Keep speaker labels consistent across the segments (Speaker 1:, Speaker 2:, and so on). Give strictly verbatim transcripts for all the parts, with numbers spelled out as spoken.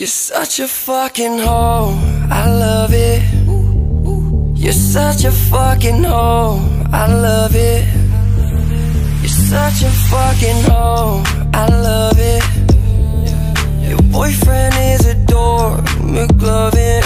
Speaker 1: You're such a fucking hoe, I love it. You're such a fucking hoe, I love it. You're such a fucking hoe, I love it. Your boyfriend is a dork, McLovin.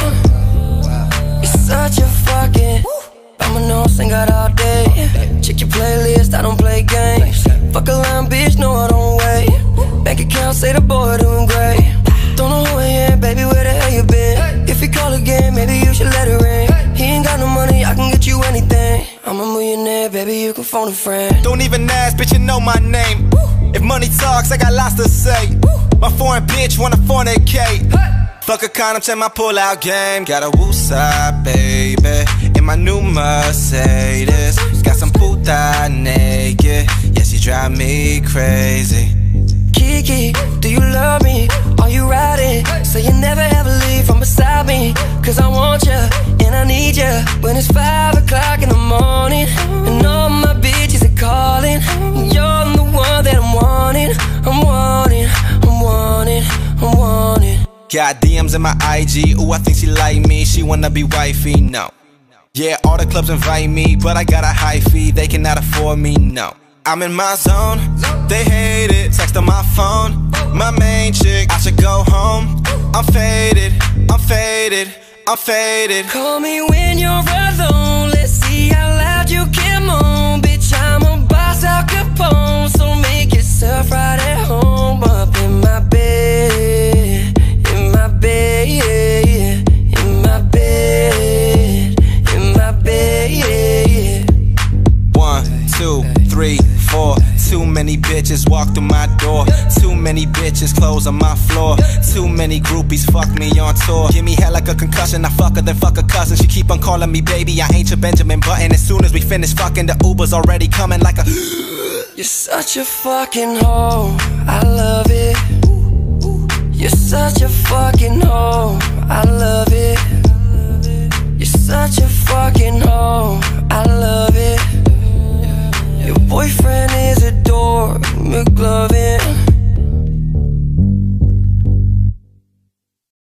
Speaker 1: You're such a fucking, I'ma know, sing out all day. Check your playlist, I don't play games. Fuck a line, bitch, no I don't wait. Bank account say the boy doing great. Don't know who I am, baby, where the hell you been? If he call again, maybe you should let it ring. He ain't got no money, I can get you anything. I'm a millionaire, baby, you can phone a friend.
Speaker 2: Don't even ask, bitch, you know my name. If money talks, I got lots to say. My foreign bitch wanna fornicate. Fuck a condom, check my pull-out game. Got a woosah, baby, in my new Mercedes. Got some puta naked, yeah, she drive me crazy.
Speaker 1: Kiki, do you love me? Are you riding? Say you never ever leave from beside me. Cause I want you, and I need you. When it's five o'clock in the morning, and all my bitches are calling, and you're the one that I'm wanting. I'm wanting, I'm wanting, I'm wanting.
Speaker 2: Got D Ms in my I G, ooh, I think she like me. She wanna be wifey, no. Yeah, all the clubs invite me, but I got a high fee, they cannot afford me, no. I'm in my zone, they hate it, text on my phone. My main chick, I should go home. I'm faded, I'm faded, I'm faded.
Speaker 1: Call me when you're alone, let's see how loud you can moan. Bitch, I'm a boss, Al Capone, so make yourself right at home. Up in my bed, in my bed, in my bed, in my bed.
Speaker 2: One, two, three, four. Too many bitches walk through my door. Too many bitches clothes on my floor. Too many groupies fuck me on tour. Give me head like a concussion, I fuck her then fuck her cousin. She keep on calling me baby, I ain't your Benjamin Button. As soon as we finish fucking, the Uber's already coming like a
Speaker 1: You're such a fucking hoe, I